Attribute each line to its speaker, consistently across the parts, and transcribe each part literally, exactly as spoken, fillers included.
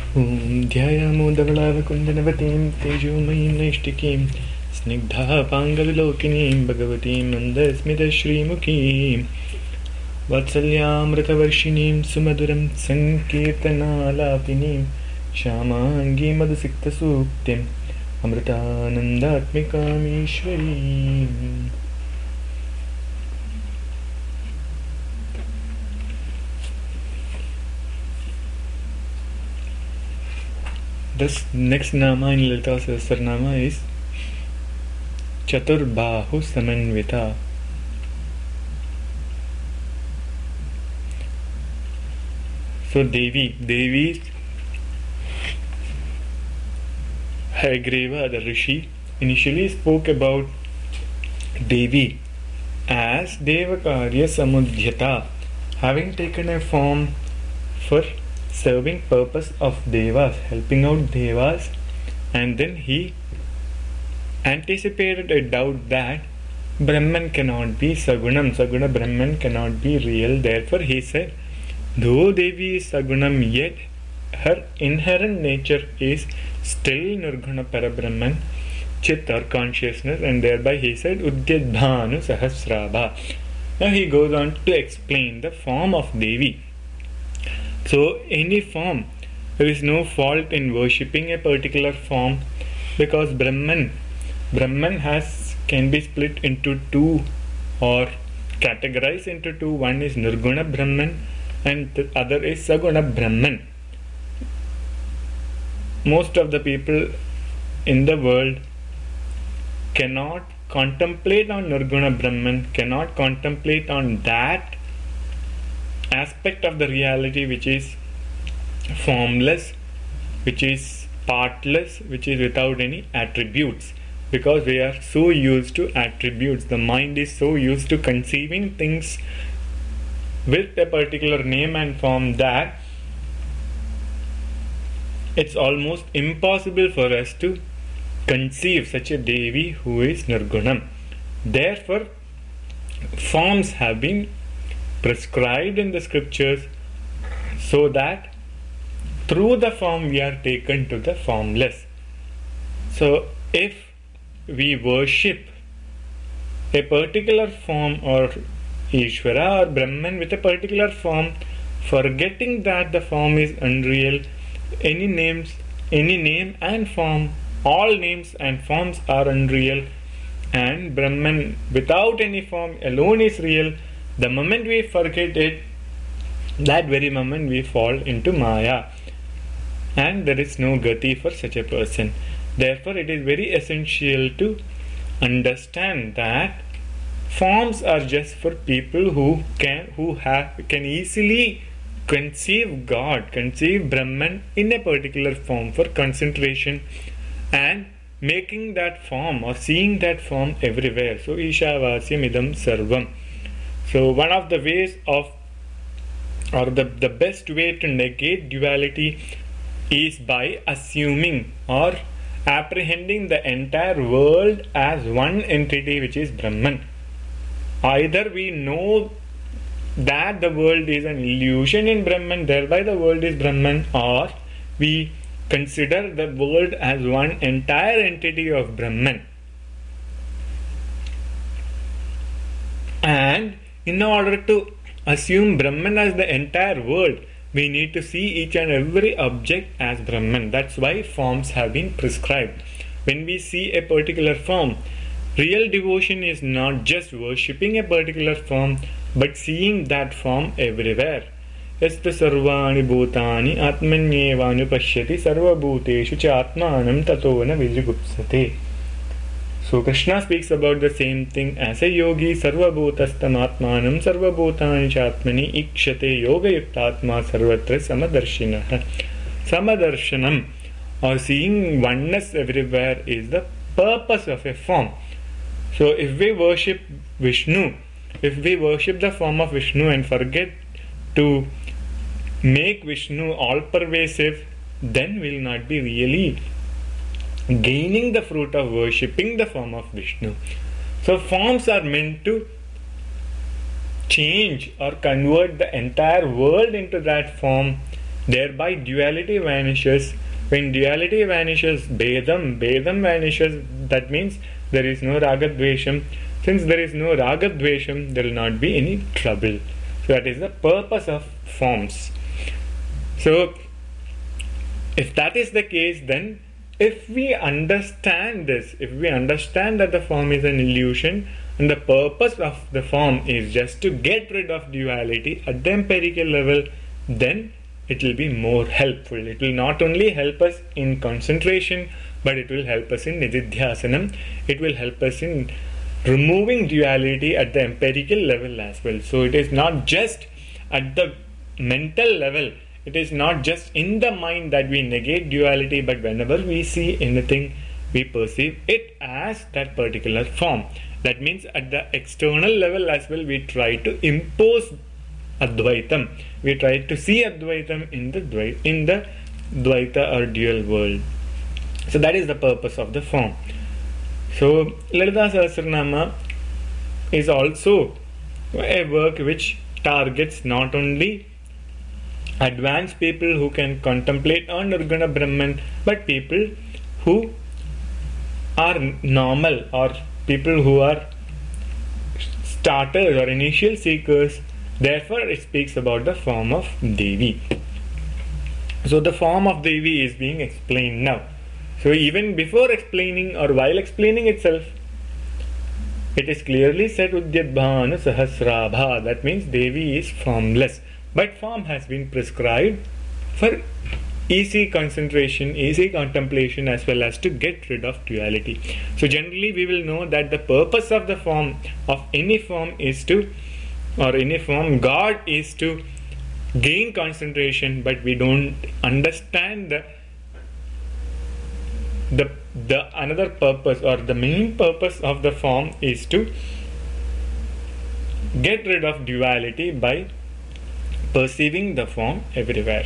Speaker 1: Om ध्यायामो धवलावकुण्डनवतीं तेजोमयीं नैष्टिकीं स्निग्धापाङ्गविलोकिनीं भगवतीं मन्दस्मितश्रीमुखीं वात्सल्यामृतवर्षिणीं सुमधुरं सङ्कीर्तनालापिनीं श्यामाङ्गीं मधुसिक्तसूक्तिम् अमृतानन्दात्मिकामीश्वरीम्. This next nama in Lalita Sahasranama is Chaturbahu Samanvita. So Devi, Devi Hayagreva, the Rishi, initially spoke about Devi as Devakarya Samudhyata, having taken a form for serving purpose of devas, helping out devas, and then he anticipated a doubt that Brahman cannot be Sagunam, Saguna Brahman cannot be real. Therefore he said, though Devi is Sagunam, yet her inherent nature is still Nirguna Parabrahman, Chit or consciousness, and thereby he said Udyadbhanu Sahasrabha. Now he goes on to explain the form of Devi. So any form, there is no fault in worshipping a particular form, because Brahman, Brahman has can be split into two or categorized into two. One is Nirguna Brahman and the other is Saguna Brahman. Most of the people in the world cannot contemplate on Nirguna Brahman, cannot contemplate on that aspect of the reality which is formless, which is partless, which is without any attributes, because we are so used to attributes. The mind is so used to conceiving things with a particular name and form that it's almost impossible for us to conceive such a Devi who is Nirgunam. Therefore, forms have been prescribed in the scriptures so that through the form we are taken to the formless. So if we worship a particular form or Ishvara or Brahman with a particular form, forgetting that the form is unreal, any names, any name and form, all names and forms are unreal, and Brahman without any form alone is real. The moment we forget it, that very moment we fall into Maya, and there is no gati for such a person. Therefore, it is very essential to understand that forms are just for people who can who have can easily conceive God, conceive Brahman in a particular form for concentration and making that form or seeing that form everywhere. So, Ishavasyam idam sarvam. So one of the ways of, or the, the best way to negate duality is by assuming or apprehending the entire world as one entity which is Brahman. Either we know that the world is an illusion in Brahman, thereby the world is Brahman, or we consider the world as one entire entity of Brahman. And in order to assume Brahman as the entire world, we need to see each and every object as Brahman. That's why forms have been prescribed. When we see a particular form, real devotion is not just worshipping a particular form, but seeing that form everywhere. Yasta sarvani bhutani atmanyevanu pashyati sarva bhuteshu cha atmanam tato na vijigupsate. So Krishna speaks about the same thing as a yogi. Sarva bhutastam atmanam sarva bhutani chatmani ikshate yoga yuktatma sarvatra samadarshinaha. Samadarshanam, or seeing oneness everywhere, is the purpose of a form. So if we worship Vishnu, if we worship the form of Vishnu and forget to make Vishnu all pervasive, then we will not be really gaining the fruit of worshipping the form of Vishnu. So forms are meant to change or convert the entire world into that form Thereby duality vanishes. When duality vanishes, Bedam, Bedam vanishes. That means there is no Ragadvesham. Since there is no Ragadvesham, there will not be any trouble. So that is the purpose of forms. So if that is the case, then if we understand this, if we understand that the form is an illusion and the purpose of the form is just to get rid of duality at the empirical level, then it will be more helpful. It will not only help us in concentration, but it will help us in nididhyasanam. It will help us in removing duality at the empirical level as well. So it is not just at the mental level, it is not just in the mind that we negate duality, but whenever we see anything, we perceive it as that particular form. That means at the external level as well, we try to impose Advaitam. We try to see Advaitam in the Dvaita, in the Dvaita or dual world. So that is the purpose of the form. So Lalita Sahasranama is also a work which targets not only advanced people who can contemplate on Nirguna Brahman, but people who are normal or people who are starters or initial seekers. Therefore it speaks about the form of Devi. So the form of Devi is being explained now. So even before explaining or while explaining itself, it is clearly said Udyadbhana Sahasrabha. That means Devi is formless. But form has been prescribed for easy concentration, easy contemplation, as well as to get rid of duality. So generally we will know that the purpose of the form, of any form, is to, or any form, God is to gain concentration, but we don't understand the the the another purpose, or the main purpose of the form is to get rid of duality by perceiving the form everywhere.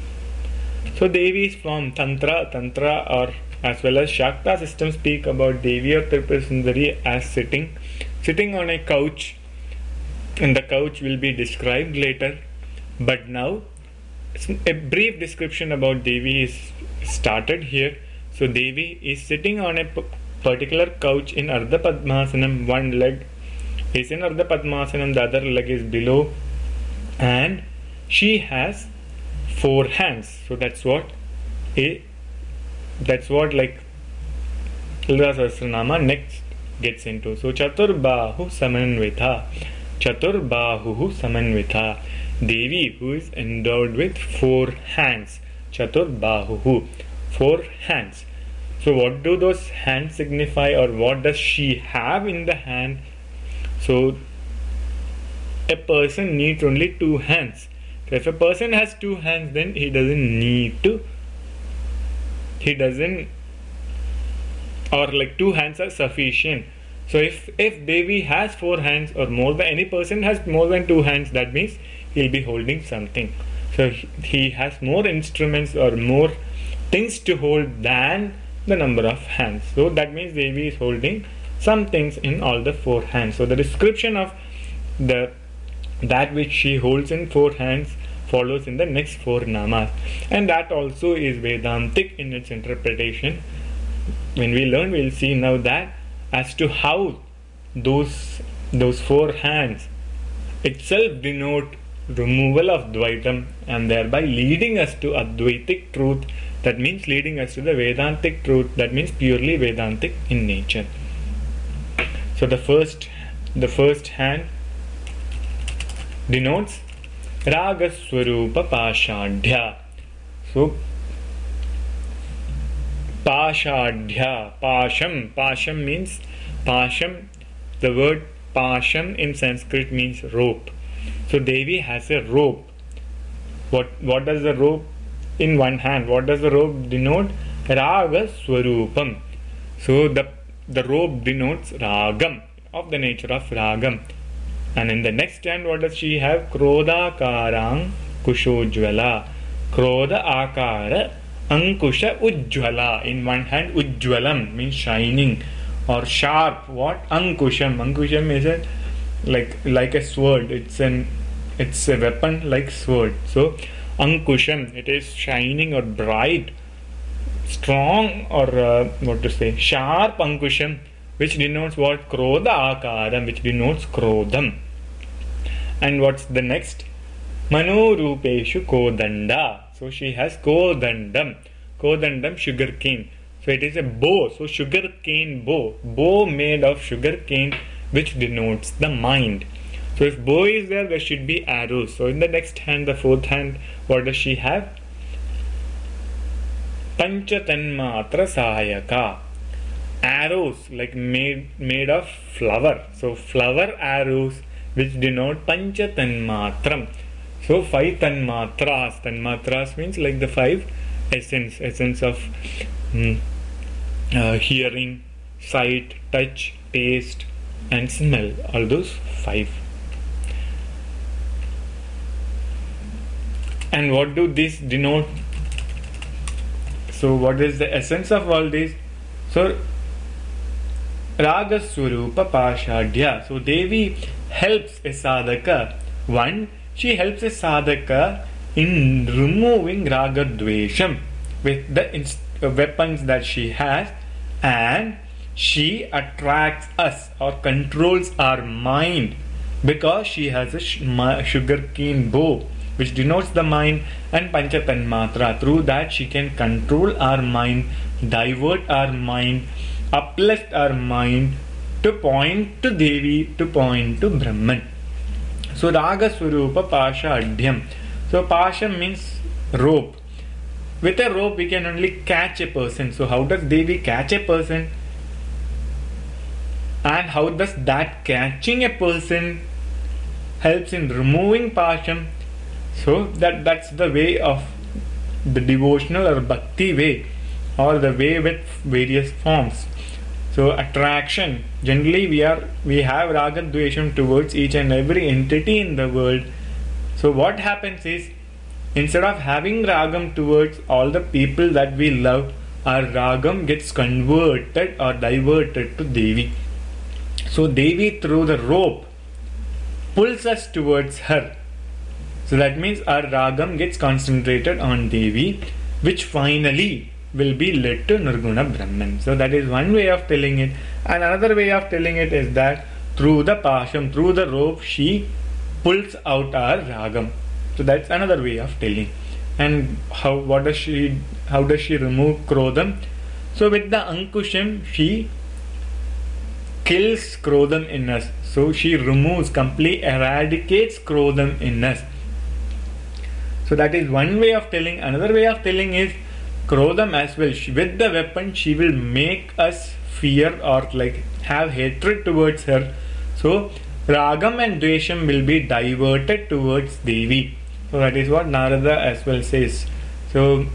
Speaker 1: So Devi's form, Tantra, Tantra or as well as Shakta system speak about Devi or Tripura Sundari as sitting, sitting on a couch, and the couch will be described later. But now a brief description about Devi is started here. So Devi is sitting on a p- particular couch in Ardha Padmasanam. One leg is in Ardha Padmasanam, the other leg is below, and she has four hands. So that's what a that's what like Lalita Sahasranama next gets into. So Chatur Bahu Samanvitha, Chatur Bahu Samanvitha, Devi who is endowed with four hands. Chatur Bahu, four hands. So what do those hands signify, or what does she have in the hand? So a person needs only two hands. So if a person has two hands, then he doesn't need to, he doesn't, or like two hands are sufficient. So if, if Devi has four hands or more than, any person has more than two hands, that means he'll be holding something. So he, he has more instruments or more things to hold than the number of hands. So that means Devi is holding some things in all the four hands. So the description of the that which she holds in four hands follows in the next four namas, and that also is Vedantic in its interpretation. When we learn, we will see now that as to how those those four hands itself denote removal of Dvaitam, and thereby leading us to Advaitic truth. That means leading us to the Vedantic truth, that means purely Vedantic in nature. So the first the first hand denotes Raga Swarupa Pashadhya. So Pashadhya, Pasham, Pasham means Pasham, the word Pasham in Sanskrit means rope. So Devi has a rope. What what does the rope in one hand? What does the rope denote? Raga Swarupam. So the the rope denotes Ragam, of the nature of Ragam. And in the next hand, what does she have? Krodha Karang Kushojvala. Krodha Akara Ankusha Ujjvala. In one hand, Ujjvalam means shining or sharp. What? Ankusham. Ankusham is a like like a sword. It's an it's a weapon like sword. So Ankusham, it is shining or bright, strong, or uh, what to say, sharp Ankusham, which denotes what? Krodha Akaram, which denotes Krodham. And what's the next? Manu Rupeshu Kodanda. So she has Kodandam. Kodandam, sugar cane. So it is a bow. So sugar cane bow. Bow made of sugar cane, which denotes the mind. So if bow is there, there should be arrows. So in the next hand, the fourth hand, what does she have? Panchatanmatra Sahayaka. Arrows like made made of flower. So flower arrows which denote Panchatanmatram. So five Tanmatras. Tanmatras means like the five essence. Essence of mm, uh, hearing, sight, touch, taste and smell. All those five. And what do these denote? So what is the essence of all these? So Raga Swarupa Pashadya. So Devi helps a sadhaka. One, she helps a sadhaka in removing Raga Dvesham with the inst- uh, weapons that she has, and she attracts us or controls our mind because she has a sh- ma- sugarcane bow which denotes the mind, and Panchatanmatra. Through that she can control our mind, divert our mind, uplift our mind to point to Devi, to point to Brahman. So Raga Swarupa Pasha Adhyam. So Pasha means rope. With a rope we can only catch a person. So how does Devi catch a person? And how does that catching a person helps in removing Pasham? So that that's the way of the devotional or bhakti way, or the way with various forms. So attraction, generally we are we have raga dvesham towards each and every entity in the world. So what happens is, instead of having ragam towards all the people that we love, our ragam gets converted or diverted to Devi. So Devi through the rope pulls us towards her. So that means our ragam gets concentrated on Devi, which finally will be led to Nirguna Brahman. So that is one way of telling it. And another way of telling it is that through the pasham, through the rope, she pulls out our ragam. So that's another way of telling. And how what does she how does she remove Krodham? So with the Ankusham she kills Krodham in us. So she removes, completely eradicates Krodham in us. So that is one way of telling. Another way of telling is Krodham as well. She, with the weapon she will make us fear or like have hatred towards her. So Ragam and Dvesham will be diverted towards Devi. So that is what Narada as well says. So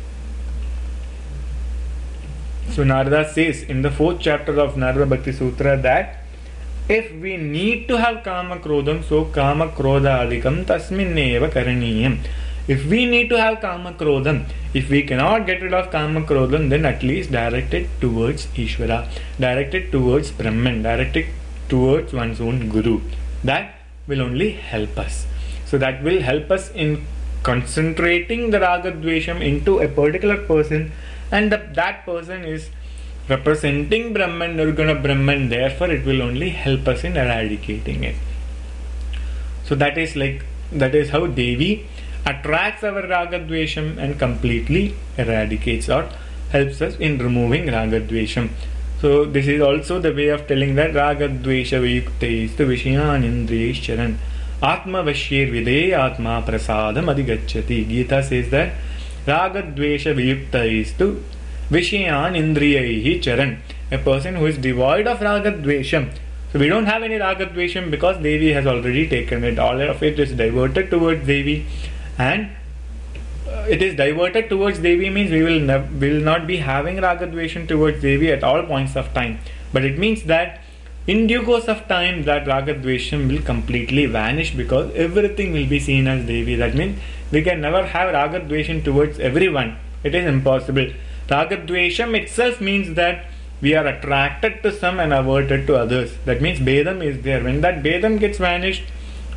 Speaker 1: So Narada says in the fourth chapter of Narada Bhakti Sutra that if we need to have Kama Krodham, so Kama Krodha Adhikam Tasminneva Karaniyam. If we need to have Kama Krodham, if we cannot get rid of Kama Krodham, then at least direct it towards Ishvara, direct it towards Brahman, direct it towards one's own Guru. That will only help us. So that will help us in concentrating the Raga Dvesham into a particular person, and the, that person is representing Brahman, Nirguna Brahman, therefore it will only help us in eradicating it. So that is like that is how Devi attracts our Raga Dvesham and completely eradicates or helps us in removing Raga Dvesham. So this is also the way of telling that Raga Dvesha Vayuktais Vishayan Indriyescharan Atma Vashir Vide Atma Prasadam Adhigacchati. Gita says that Raga Dvesha Vayuktais Vishayan Indriyahi Charan. A person who is devoid of Raga Dvesham. So we don't have any Raga Dvesham because Devi has already taken it. All of it is diverted towards Devi. And uh, it is diverted towards Devi means we will, nev- will not be having Raga Dvesham towards Devi at all points of time. But it means that in due course of time that Raga Dvesham will completely vanish because everything will be seen as Devi. That means we can never have Raga Dvesham towards everyone. It is impossible. Raga Dvesham itself means that we are attracted to some and averted to others. That means Bedam is there. When that Bedam gets vanished,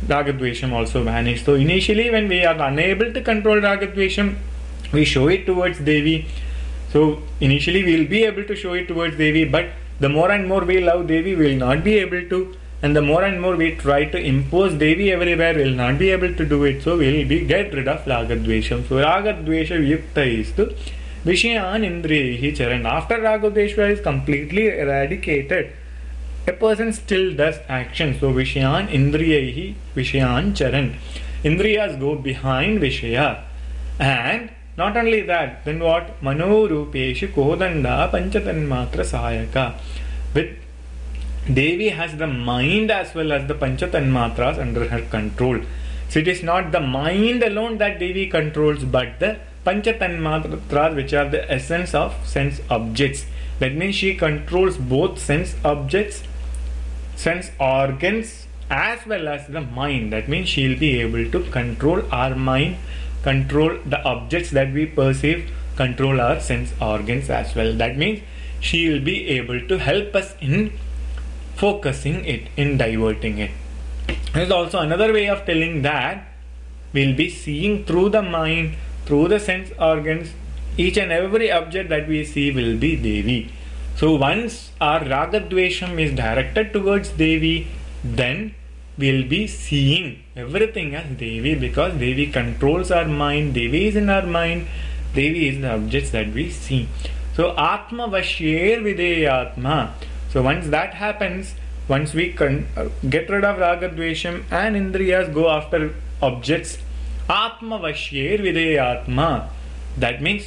Speaker 1: Ragadvesham also vanish. So initially when we are unable to control Ragadvesham, we show it towards Devi. So initially we will be able to show it towards Devi, but the more and more we love Devi, we will not be able to, and the more and more we try to impose Devi everywhere, we will not be able to do it. So we will be get rid of Ragadvesham. So Ragadvesha Yukta is to Vishayan Indriyahi Charan. After Ragadvesha is completely eradicated, a person still does action. So Vishayan Indriyahi Vishayan Charan. Indriyas go behind Vishaya. And not only that, then what? Mano Rupeshu Kodanda Panchatanmatra Sayaka. With Devi has the mind as well as the Panchatanmatras under her control. So it is not the mind alone that Devi controls, but the Panchatanmatras, which are the essence of sense objects. That means she controls both sense objects, sense organs, as well as the mind. That means she will be able to control our mind, control the objects that we perceive, control our sense organs as well. That means she will be able to help us in focusing it, in diverting it. There is also another way of telling that we will be seeing through the mind, through the sense organs. Each and every object that we see will be Devi. So once our Ragadvesham is directed towards Devi, then we will be seeing everything as Devi, because Devi controls our mind, Devi is in our mind, Devi is the objects that we see. So Atma Vashyer Videyatma. So once that happens, once we con- uh, get rid of Ragadvesham and Indriyas go after objects, Atma Vashyer Videyatma. That means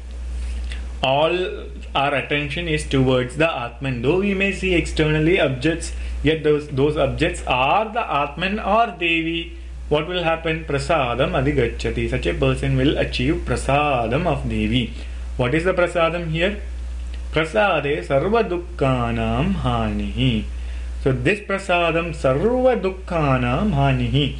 Speaker 1: all our attention is towards the Atman. Though we may see externally objects, yet those, those objects are the Atman or Devi. What will happen? Prasadam adhigacchati. Such a person will achieve prasadam of Devi. What is the prasadam here? Prasade sarva dukkhanam hanihi. So this prasadam sarva dukkhanam hanihi.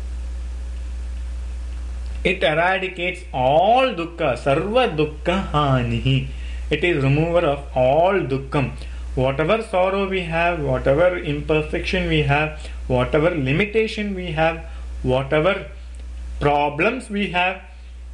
Speaker 1: It eradicates all dukkha, sarva dukkha hanihi. It is remover of all dukkham. Whatever sorrow we have, whatever imperfection we have, whatever limitation we have, whatever problems we have,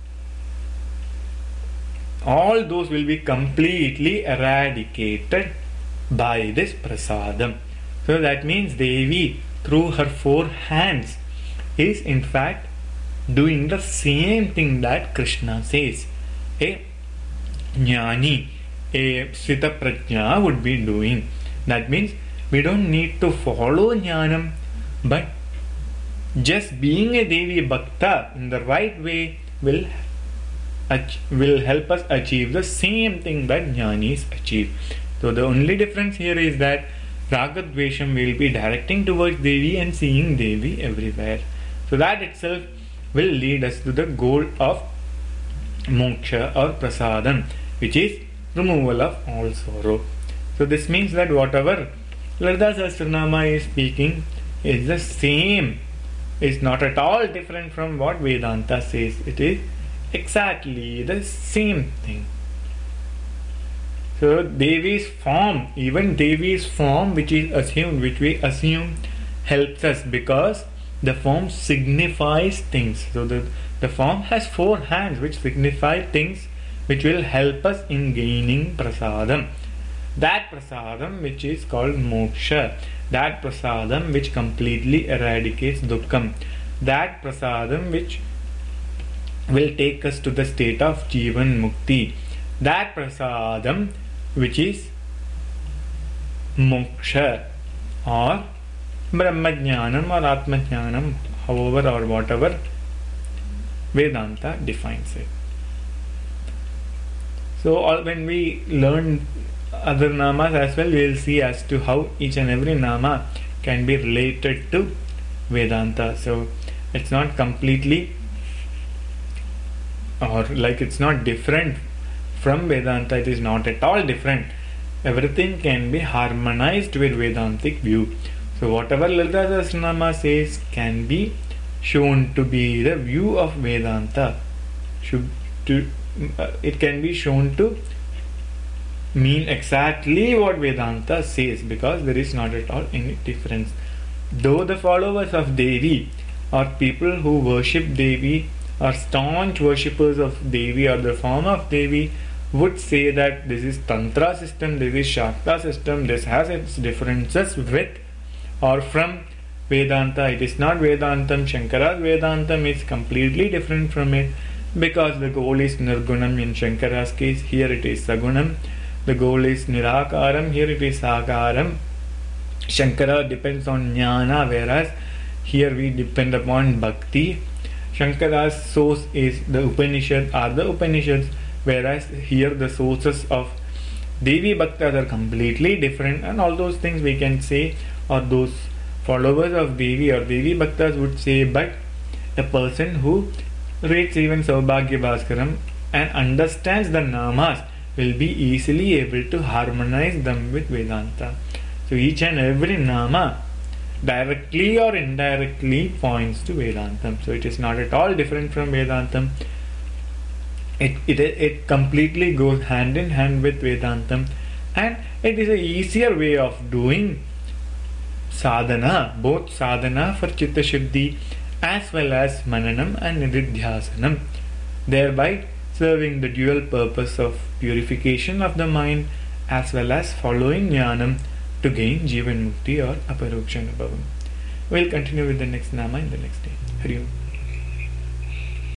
Speaker 1: all those will be completely eradicated by this prasadam. So that means Devi, through her four hands, is in fact doing the same thing that Krishna says. A jnani, a sita prajna would be doing. That means we don't need to follow jnanam, but just being a Devi Bhakta in the right way will will help us achieve the same thing that jnanis achieve. So the only difference here is that Ragadvesham will be directing towards Devi and seeing Devi everywhere. So that itself will lead us to the goal of moksha or prasadam, which is removal of all sorrow. So this means that whatever Lalita Sahasranama is speaking is the same, is not at all different from what Vedanta says. It is exactly the same thing. So Devi's form, even Devi's form which is assumed, which we assume, helps us because the form signifies things. So the, the form has four hands which signify things which will help us in gaining prasadam. That prasadam which is called moksha, that prasadam which completely eradicates dukkham, that prasadam which will take us to the state of Jivan Mukti, that prasadam which is moksha or Brahmajnanam or Atmajnanam, however or whatever Vedanta defines it. So all, when we learn other namas as well, we will see as to how each and every nama can be related to Vedanta. So it's not completely, or like it's not different from Vedanta, it is not at all different. Everything can be harmonized with Vedantic view. So whatever Lalita Sahasranama says can be shown to be the view of Vedanta. Should to uh, it can be shown to mean exactly what Vedanta says, because there is not at all any difference. Though the followers of Devi or people who worship Devi or staunch worshippers of Devi or the form of Devi would say that this is Tantra system, this is Shakta system, this has its differences with or from Vedanta. It is not Vedantam. Shankara's Vedantam is completely different from it because the goal is Nirgunam in Shankara's case. Here it is Sagunam. The goal is Nirakaram. Here it is Sakaram. Shankara depends on Jnana, whereas here we depend upon Bhakti. Shankara's source is the Upanishad or the Upanishads, whereas here the sources of Devi Bhaktas are completely different, and all those things we can say, or those followers of Devi or Devi Bhaktas would say, but a person who reads even Saubhagya Bhaskaram and understands the Namas will be easily able to harmonize them with Vedanta. So each and every Nama directly or indirectly points to Vedantam. So it is not at all different from Vedantam. It, it, it completely goes hand in hand with Vedantam, and it is a easier way of doing sadhana, both sadhana for Chitta Shuddhi as well as Mananam and Nididhyasanam, thereby serving the dual purpose of purification of the mind as well as following Jnanam to gain Jivan Mukti or Aparoksha Anubhavam. We'll continue with the next Nama in the next day. Hari Om.